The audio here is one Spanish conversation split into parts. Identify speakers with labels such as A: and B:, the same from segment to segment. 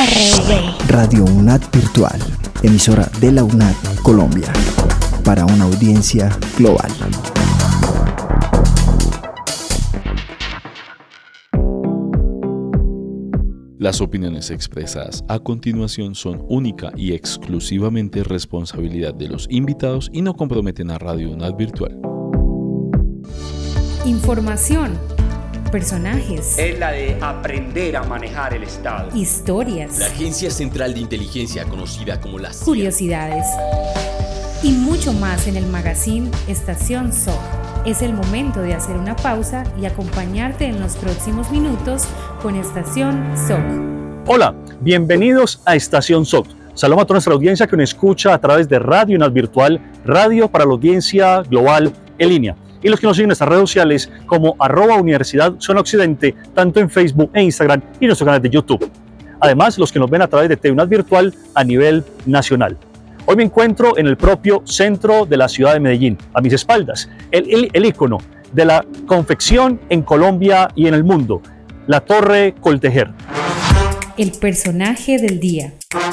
A: RV.
B: Radio UNAD Virtual, emisora de la UNAD Colombia, para una audiencia global.
C: Las opiniones expresadas a continuación son única y exclusivamente responsabilidad de los invitados y no comprometen a Radio UNAD Virtual.
D: Información, personajes,
E: es la de aprender a manejar el Estado,
D: historias,
F: la Agencia Central de Inteligencia conocida como la CIA,
D: curiosidades y mucho más en el magazine Estación SOC. Es el momento de hacer una pausa y acompañarte en los próximos minutos con Estación SOC.
G: Hola, bienvenidos a Estación SOC. Saludos a toda nuestra audiencia que nos escucha a través de Radio UNAD Virtual, radio para la audiencia global en línea. Y los que nos siguen en nuestras redes sociales como @Universidad Zona Occidente, tanto en Facebook e Instagram y nuestro canal de YouTube. Además, los que nos ven a través de TV UNAD Virtual a nivel nacional. Hoy me encuentro en el propio centro de la ciudad de Medellín, a mis espaldas, el ícono de la confección en Colombia y en el mundo, la Torre Coltejer.
D: El personaje del día.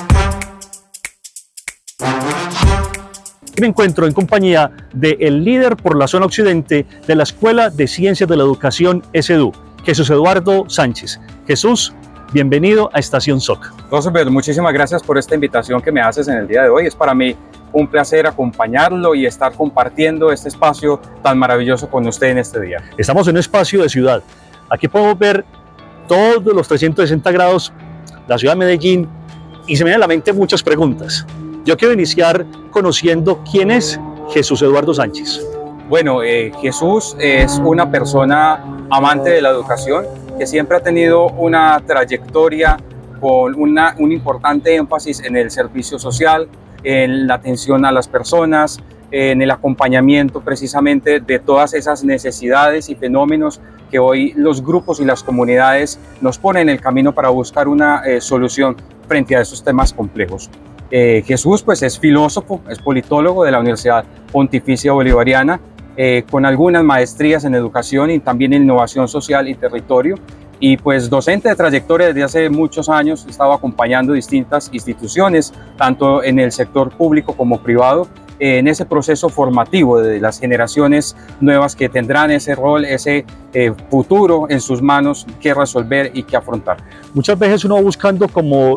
G: Me encuentro en compañía del líder por la zona occidente de la Escuela de Ciencias de la Educación SEDU, Jesús Eduardo Sánchez. Jesús, bienvenido a Estación SOC.
H: Rosenberg, muchísimas gracias por esta invitación que me haces en el día de hoy. Es para mí un placer acompañarlo y estar compartiendo este espacio tan maravilloso con usted en este día.
G: Estamos en un espacio de ciudad. Aquí podemos ver todos los 360 grados, la ciudad de Medellín, y se me vienen a la mente muchas preguntas. Yo quiero iniciar conociendo quién es Jesús Eduardo Sánchez.
H: Bueno, Jesús es una persona amante de la educación que siempre ha tenido una trayectoria con un importante énfasis en el servicio social, en la atención a las personas, en el acompañamiento precisamente de todas esas necesidades y fenómenos que hoy los grupos y las comunidades nos ponen en el camino para buscar una solución frente a esos temas complejos. Jesús pues es filósofo, es politólogo de la Universidad Pontificia Bolivariana, con algunas maestrías en educación y también en innovación social y territorio, y pues docente de trayectoria desde hace muchos años. He estado acompañando distintas instituciones, tanto en el sector público como privado, en ese proceso formativo de las generaciones nuevas que tendrán ese rol, ese futuro en sus manos que resolver y que afrontar.
G: Muchas veces uno va buscando como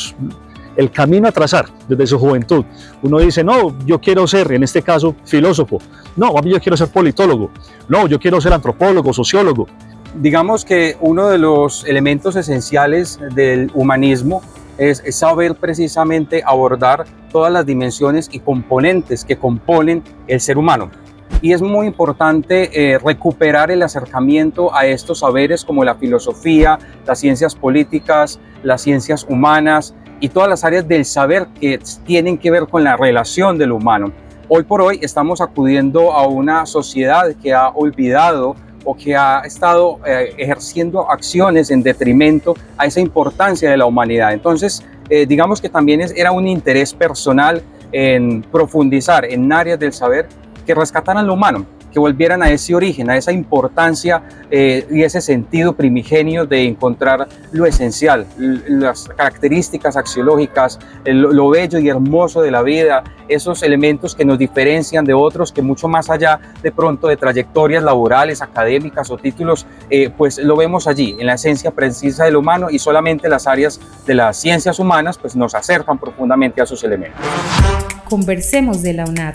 G: el camino a trazar desde su juventud. Uno dice, no, yo quiero ser, en este caso, filósofo. No, yo quiero ser politólogo. No, yo quiero ser antropólogo, sociólogo.
H: Digamos que uno de los elementos esenciales del humanismo es saber precisamente abordar todas las dimensiones y componentes que componen el ser humano. Y es muy importante recuperar el acercamiento a estos saberes como la filosofía, las ciencias políticas, las ciencias humanas y todas las áreas del saber que tienen que ver con la relación del humano. Hoy por hoy estamos acudiendo a una sociedad que ha olvidado o que ha estado ejerciendo acciones en detrimento a esa importancia de la humanidad. Entonces, digamos que también era un interés personal en profundizar en áreas del saber que rescataran lo humano, que volvieran a ese origen, a esa importancia y ese sentido primigenio de encontrar lo esencial, las características axiológicas, lo bello y hermoso de la vida, esos elementos que nos diferencian de otros, que mucho más allá de pronto de trayectorias laborales, académicas o títulos, pues lo vemos allí, en la esencia precisa del humano, y solamente las áreas de las ciencias humanas pues nos acercan profundamente a esos elementos.
D: Conversemos de la UNAD.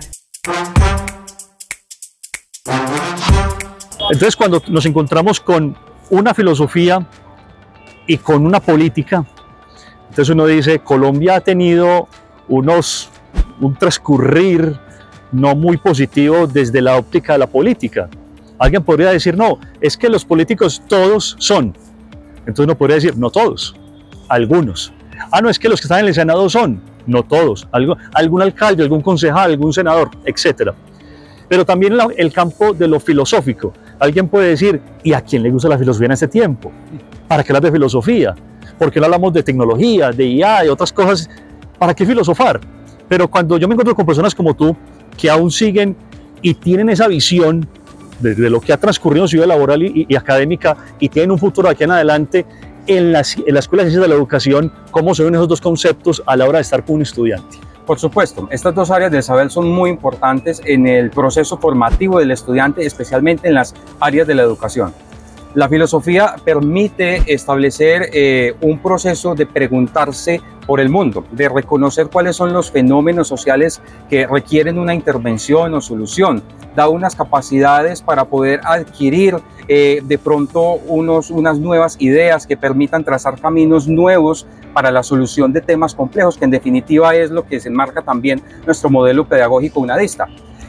G: Entonces, cuando nos encontramos con una filosofía y con una política, entonces uno dice, Colombia ha tenido un transcurrir no muy positivo desde la óptica de la política. Alguien podría decir, no, es que los políticos todos son. Entonces uno podría decir, no todos, algunos. No, es que los que están en el Senado son, no todos. Algún alcalde, algún concejal, algún senador, etc. Pero también el campo de lo filosófico. Alguien puede decir, ¿y a quién le gusta la filosofía en este tiempo? ¿Para qué hablar de filosofía? ¿Por qué no hablamos de tecnología, de IA, de otras cosas? ¿Para qué filosofar? Pero cuando yo me encuentro con personas como tú, que aún siguen y tienen esa visión de lo que ha transcurrido en su vida laboral y académica, y tienen un futuro de aquí en adelante, en la Escuela de Ciencias de la Educación, cómo se ven esos dos conceptos a la hora de estar con un estudiante.
H: Por supuesto, estas dos áreas del saber son muy importantes en el proceso formativo del estudiante, especialmente en las áreas de la educación. La filosofía permite establecer un proceso de preguntarse por el mundo, de reconocer cuáles son los fenómenos sociales que requieren una intervención o solución. Da unas capacidades para poder adquirir de pronto unas nuevas ideas que permitan trazar caminos nuevos para la solución de temas complejos, que en definitiva es lo que se enmarca también nuestro modelo pedagógico unadista.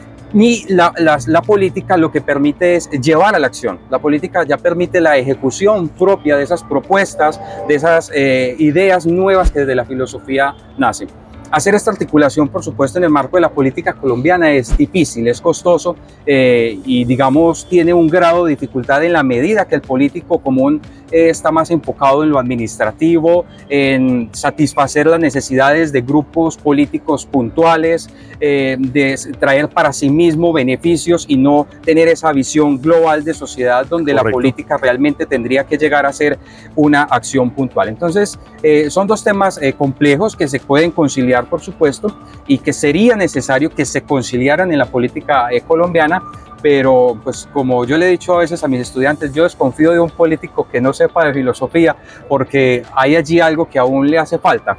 H: Y la política lo que permite es llevar a la acción. La política ya permite la ejecución propia de esas propuestas, de esas ideas nuevas que desde la filosofía nacen. Hacer esta articulación, por supuesto, en el marco de la política colombiana es difícil, es costoso y, digamos, tiene un grado de dificultad en la medida que el político común está más enfocado en lo administrativo, en satisfacer las necesidades de grupos políticos puntuales, de traer para sí mismo beneficios y no tener esa visión global de sociedad donde
G: Correcto.
H: La política realmente tendría que llegar a ser una acción puntual. Entonces, son dos temas complejos que se pueden conciliar, por supuesto, y que sería necesario que se conciliaran en la política colombiana, pero pues como yo le he dicho a veces a mis estudiantes, yo desconfío de un político que no sepa de filosofía, porque hay allí algo que aún le hace falta,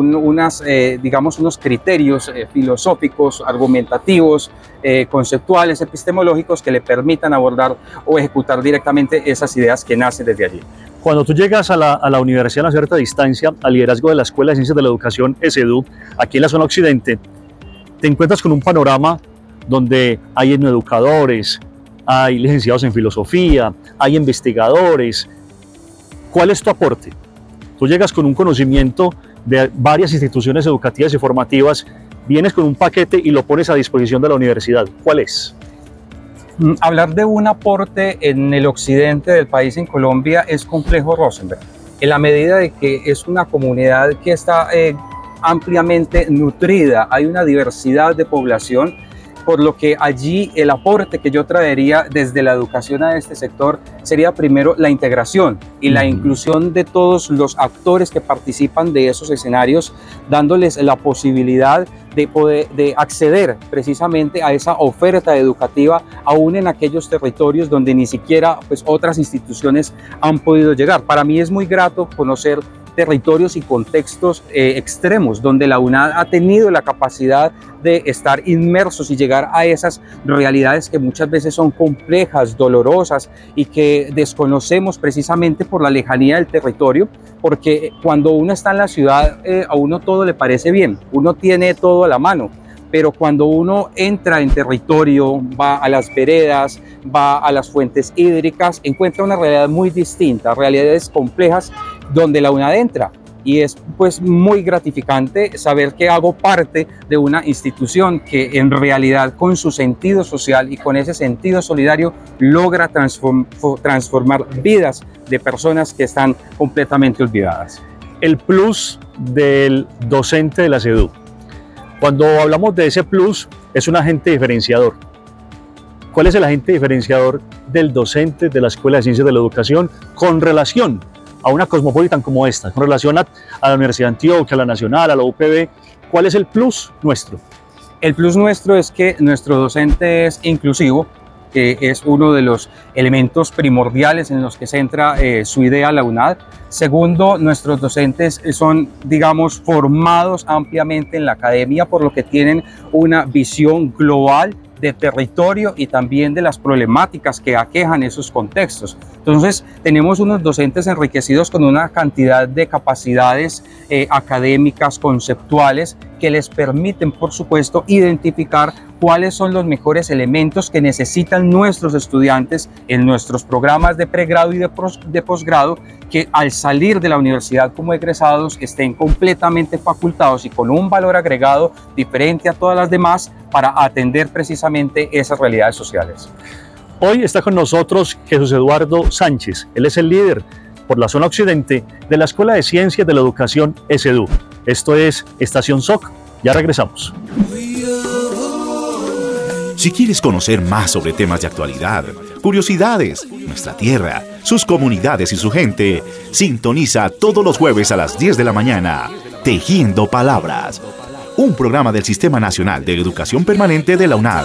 H: digamos unos criterios filosóficos, argumentativos, conceptuales, epistemológicos que le permitan abordar o ejecutar directamente esas ideas que nacen desde allí.
G: Cuando tú llegas a la Universidad de una cierta distancia, al liderazgo de la Escuela de Ciencias de la Educación, ESEDU, aquí en la zona occidente, te encuentras con un panorama donde hay educadores, hay licenciados en filosofía, hay investigadores. ¿Cuál es tu aporte? Tú llegas con un conocimiento de varias instituciones educativas y formativas, vienes con un paquete y lo pones a disposición de la universidad. ¿Cuál es?
H: Hablar de un aporte en el occidente del país, en Colombia, es complejo, Rosenberg, en la medida de que es una comunidad que está ampliamente nutrida, hay una diversidad de población, por lo que allí el aporte que yo traería desde la educación a este sector sería primero la integración y la inclusión de todos los actores que participan de esos escenarios, dándoles la posibilidad de acceder precisamente a esa oferta educativa aún en aquellos territorios donde ni siquiera pues, otras instituciones han podido llegar. Para mí es muy grato conocer territorios y contextos extremos donde la UNAD ha tenido la capacidad de estar inmersos y llegar a esas realidades que muchas veces son complejas, dolorosas y que desconocemos precisamente por la lejanía del territorio, porque cuando uno está en la ciudad a uno todo le parece bien, uno tiene todo a la mano, pero cuando uno entra en territorio, va a las veredas, va a las fuentes hídricas, encuentra una realidad muy distinta, realidades complejas donde la UNAD entra. Y es pues muy gratificante saber que hago parte de una institución que en realidad con su sentido social y con ese sentido solidario logra transformar vidas de personas que están completamente olvidadas.
G: El plus del docente de la ESEDU. Cuando hablamos de ese plus, es un agente diferenciador. ¿Cuál es el agente diferenciador del docente de la Escuela de Ciencias de la Educación con relación a una cosmopolitan como esta, con relación a la Universidad de Antioquia, a la Nacional, a la UPB? ¿Cuál es el plus nuestro?
H: El plus nuestro es que nuestro docente es inclusivo, que es uno de los elementos primordiales en los que centra su idea la UNAD. Segundo, nuestros docentes son, digamos, formados ampliamente en la academia, por lo que tienen una visión global de territorio y también de las problemáticas que aquejan esos contextos. Entonces, tenemos unos docentes enriquecidos con una cantidad de capacidades académicas, conceptuales, que les permiten, por supuesto, identificar cuáles son los mejores elementos que necesitan nuestros estudiantes en nuestros programas de pregrado y de posgrado, que al salir de la universidad como egresados estén completamente facultados y con un valor agregado diferente a todas las demás para atender precisamente esas realidades sociales.
G: Hoy está con nosotros Jesús Eduardo Sánchez. Él es el líder por la zona occidente de la Escuela de Ciencias de la Educación ESEDU. Esto es Estación SOC. Ya regresamos.
A: Si quieres conocer más sobre temas de actualidad, curiosidades, nuestra tierra, sus comunidades y su gente. Sintoniza todos los jueves a las 10 de la mañana. Tejiendo Palabras, un programa del Sistema Nacional de Educación Permanente de la UNAD.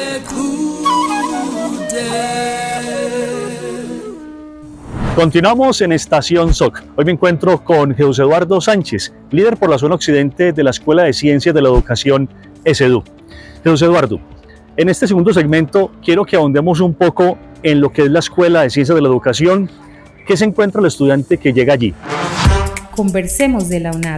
G: Continuamos en Estación SOC. Hoy me encuentro con Jesús Eduardo Sánchez, líder por la zona occidente de la Escuela de Ciencias de la Educación ESEDU. Jesús Eduardo, en este segundo segmento quiero que ahondemos un poco en lo que es la Escuela de Ciencias de la Educación. ¿Qué se encuentra el estudiante que llega allí?
D: Conversemos de la UNAD.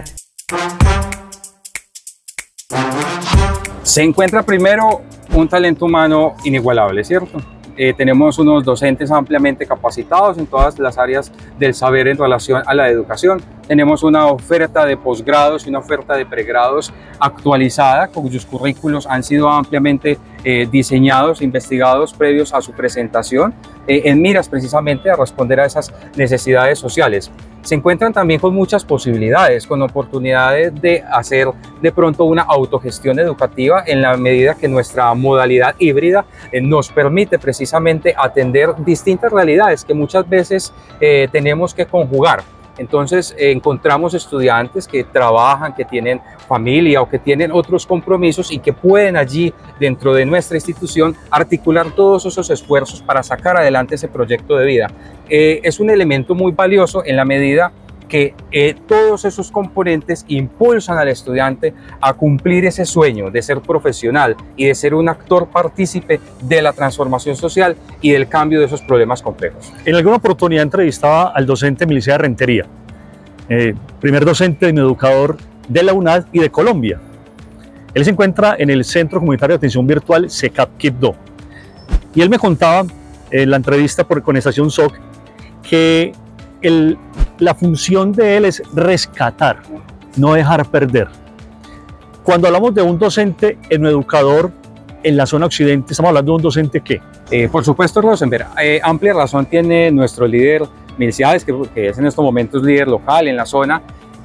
H: Se encuentra primero un talento humano inigualable, ¿cierto? Tenemos unos docentes ampliamente capacitados en todas las áreas del saber en relación a la educación. Tenemos una oferta de posgrados y una oferta de pregrados actualizada, cuyos currículos han sido ampliamente diseñados, investigados previos a su presentación, en miras precisamente a responder a esas necesidades sociales. Se encuentran también con muchas posibilidades, con oportunidades de hacer de pronto una autogestión educativa en la medida que nuestra modalidad híbrida nos permite precisamente atender distintas realidades que muchas veces tenemos que conjugar. Entonces encontramos estudiantes que trabajan, que tienen familia o que tienen otros compromisos y que pueden allí dentro de nuestra institución articular todos esos esfuerzos para sacar adelante ese proyecto de vida. Es un elemento muy valioso en la medida que todos esos componentes impulsan al estudiante a cumplir ese sueño de ser profesional y de ser un actor partícipe de la transformación social y del cambio de esos problemas complejos.
G: En alguna oportunidad entrevistaba al docente Milicia Rentería, primer docente y educador de la UNAD y de Colombia. Él se encuentra en el Centro Comunitario de Atención Virtual CECAP Quibdó. Y él me contaba en la entrevista con Estación SOC que la función de él es rescatar, no dejar perder. Cuando hablamos de un docente, un educador en la zona occidente, estamos hablando de un docente ¿qué?
H: Por supuesto, Rosenberg, amplia razón tiene nuestro líder Milciades, que es en estos momentos líder local en la zona,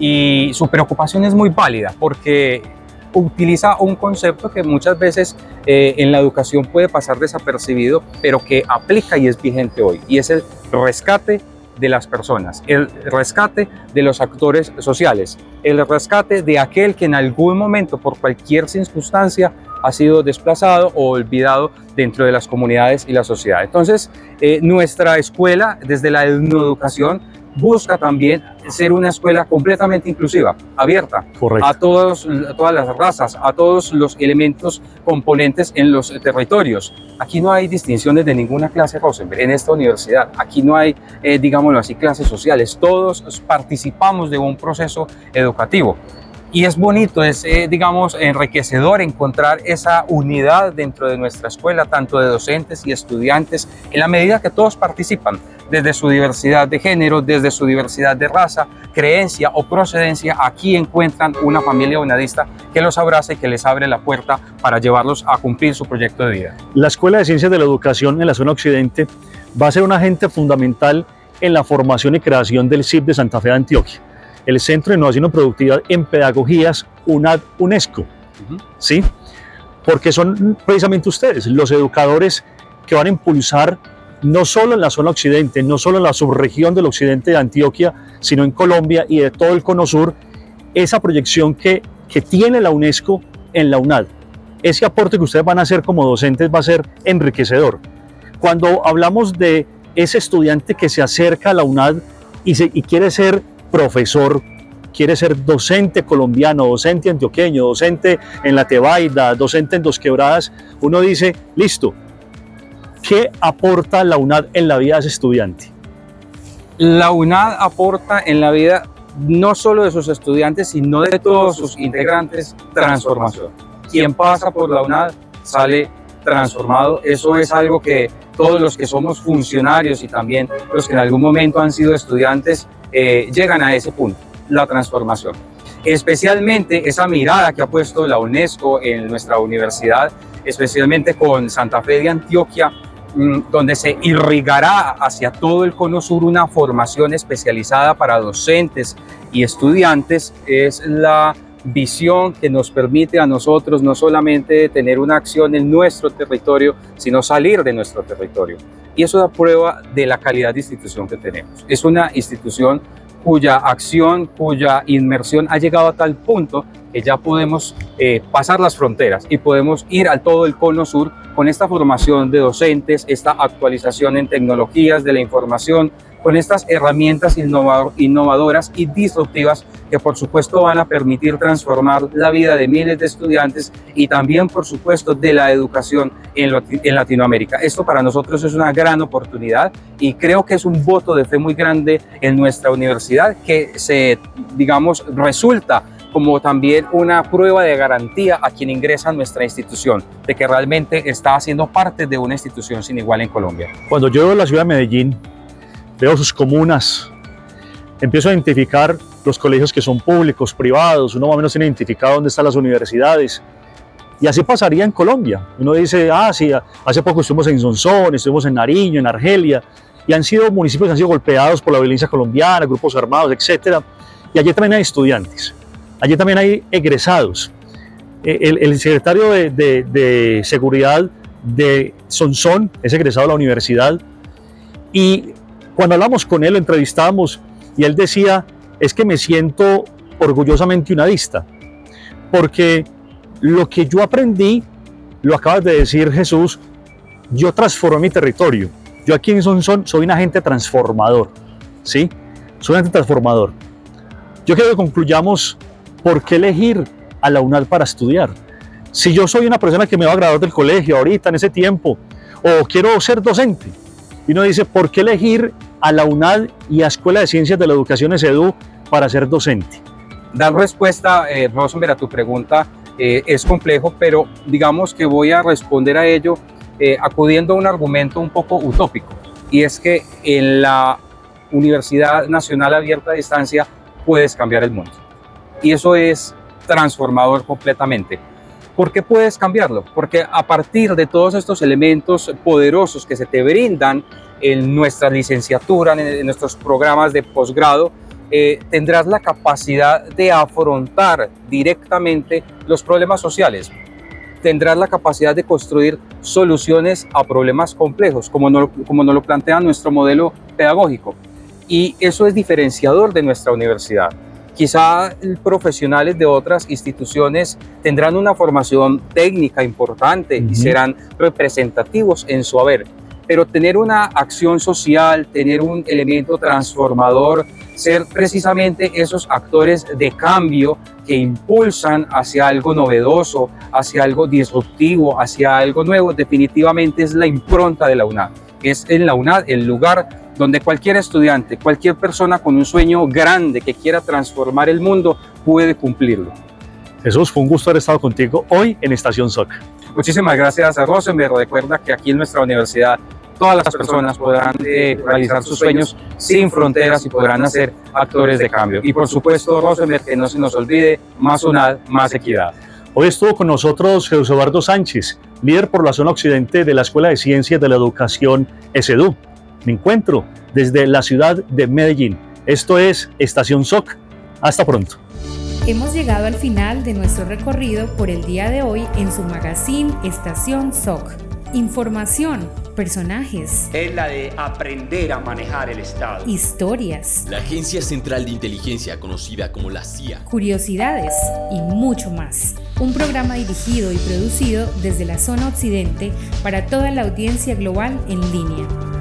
H: y su preocupación es muy válida porque utiliza un concepto que muchas veces en la educación puede pasar desapercibido, pero que aplica y es vigente hoy, y es el rescate de las personas, el rescate de los actores sociales, el rescate de aquel que en algún momento, por cualquier circunstancia, ha sido desplazado o olvidado dentro de las comunidades y la sociedad. Entonces, nuestra escuela, desde la educación, busca también ser una escuela completamente inclusiva, abierta.
G: Correcto.
H: A todas las razas, a todos los elementos componentes en los territorios. Aquí no hay distinciones de ninguna clase, Rosenberg, en esta universidad. Aquí no hay, digámoslo así, clases sociales. Todos participamos de un proceso educativo. Y es bonito, es, digamos, enriquecedor encontrar esa unidad dentro de nuestra escuela, tanto de docentes y estudiantes, en la medida que todos participan, desde su diversidad de género, desde su diversidad de raza, creencia o procedencia. Aquí encuentran una familia unadista que los abraza y que les abre la puerta para llevarlos a cumplir su proyecto de vida.
G: La Escuela de Ciencias de la Educación en la zona occidente va a ser un agente fundamental en la formación y creación del CIP de Santa Fe de Antioquia, el Centro de Innovación y Productividad en Pedagogías UNAD UNESCO, ¿sí? Porque son precisamente ustedes, los educadores que van a impulsar no solo en la zona occidente, no solo en la subregión del occidente de Antioquia, sino en Colombia y de todo el cono sur, esa proyección que tiene la UNESCO en la UNAD. Ese aporte que ustedes van a hacer como docentes va a ser enriquecedor. Cuando hablamos de ese estudiante que se acerca a la UNAD y quiere ser profesor, quiere ser docente colombiano, docente antioqueño, docente en la Tebaida, docente en Dos Quebradas, uno dice, listo, ¿qué aporta la UNAD en la vida de ese estudiante?
H: La UNAD aporta en la vida no solo de sus estudiantes, sino de todos sus integrantes, transformación. Quien pasa por la UNAD sale transformado. Eso es algo que todos los que somos funcionarios y también los que en algún momento han sido estudiantes llegan a ese punto, la transformación. Especialmente esa mirada que ha puesto la UNESCO en nuestra universidad, especialmente con Santa Fe de Antioquia, donde se irrigará hacia todo el cono sur una formación especializada para docentes y estudiantes, es la visión que nos permite a nosotros no solamente tener una acción en nuestro territorio, sino salir de nuestro territorio. Y eso da prueba de la calidad de institución que tenemos. Es una institución cuya acción, cuya inmersión ha llegado a tal punto que ya podemos pasar las fronteras y podemos ir a todo el cono sur con esta formación de docentes, esta actualización en tecnologías de la información, con estas herramientas innovadoras y disruptivas que por supuesto van a permitir transformar la vida de miles de estudiantes y también por supuesto de la educación en Latinoamérica. Esto para nosotros es una gran oportunidad y creo que es un voto de fe muy grande en nuestra universidad que resulta como también una prueba de garantía a quien ingresa a nuestra institución, de que realmente está haciendo parte de una institución sin igual en Colombia.
G: Cuando yo veo la ciudad de Medellín, veo sus comunas, empiezo a identificar los colegios que son públicos, privados, uno más o menos tiene identificado dónde están las universidades. Y así pasaría en Colombia. Uno dice, sí, hace poco estuvimos en Sonsón, estuvimos en Nariño, en Argelia, y han sido municipios que han sido golpeados por la violencia colombiana, grupos armados, etc. Y allí también hay estudiantes, allí también hay egresados. El secretario de Seguridad de Sonsón es egresado de la universidad, y cuando hablamos con él, lo entrevistamos, y él decía, es que me siento orgullosamente unadista, porque lo que yo aprendí, lo acabas de decir, Jesús, yo transformé mi territorio. Yo aquí en Sonsón soy un agente transformador, ¿sí? Soy un agente transformador. Yo quiero que concluyamos por qué elegir a la UNAD para estudiar. Si yo soy una persona que me va a graduar del colegio ahorita, en ese tiempo, o quiero ser docente, y uno dice, ¿por qué elegir a la UNAD y a Escuela de Ciencias de la Educación ESEDU para ser docente?
H: Dar respuesta, Rosenberg, a tu pregunta es complejo, pero digamos que voy a responder a ello acudiendo a un argumento un poco utópico, y es que en la Universidad Nacional Abierta a Distancia puedes cambiar el mundo, y eso es transformador completamente. ¿Por qué puedes cambiarlo? Porque a partir de todos estos elementos poderosos que se te brindan en nuestra licenciatura, en nuestros programas de posgrado, tendrás la capacidad de afrontar directamente los problemas sociales. Tendrás la capacidad de construir soluciones a problemas complejos, como nos lo plantea nuestro modelo pedagógico. Y eso es diferenciador de nuestra universidad. Quizá profesionales de otras instituciones tendrán una formación técnica importante y serán representativos en su haber, pero tener una acción social, tener un elemento transformador, ser precisamente esos actores de cambio que impulsan hacia algo novedoso, hacia algo disruptivo, hacia algo nuevo, definitivamente es la impronta de la UNAD. Es en la UNAD el lugar donde cualquier estudiante, cualquier persona con un sueño grande que quiera transformar el mundo puede cumplirlo.
G: Jesús, fue un gusto haber estado contigo hoy en Estación SOC.
H: Muchísimas gracias a Rosenberg. Recuerda que aquí en nuestra universidad todas las personas podrán realizar sus sueños sin fronteras y podrán ser actores de cambio. Y por supuesto, Rosenberg, que no se nos olvide, más UNAD, más equidad.
G: Hoy estuvo con nosotros Jesús Eduardo Sánchez, líder por la zona occidente de la Escuela de Ciencias de la Educación ESEDU. Me encuentro desde la ciudad de Medellín. Esto es Estación SOC. Hasta pronto.
D: Hemos llegado al final de nuestro recorrido por el día de hoy en su magazine Estación SOC. Información, personajes.
E: Es la de aprender a manejar el Estado.
D: Historias.
F: La Agencia Central de Inteligencia, conocida como la CIA.
D: Curiosidades y mucho más. Un programa dirigido y producido desde la zona occidente para toda la audiencia global en línea.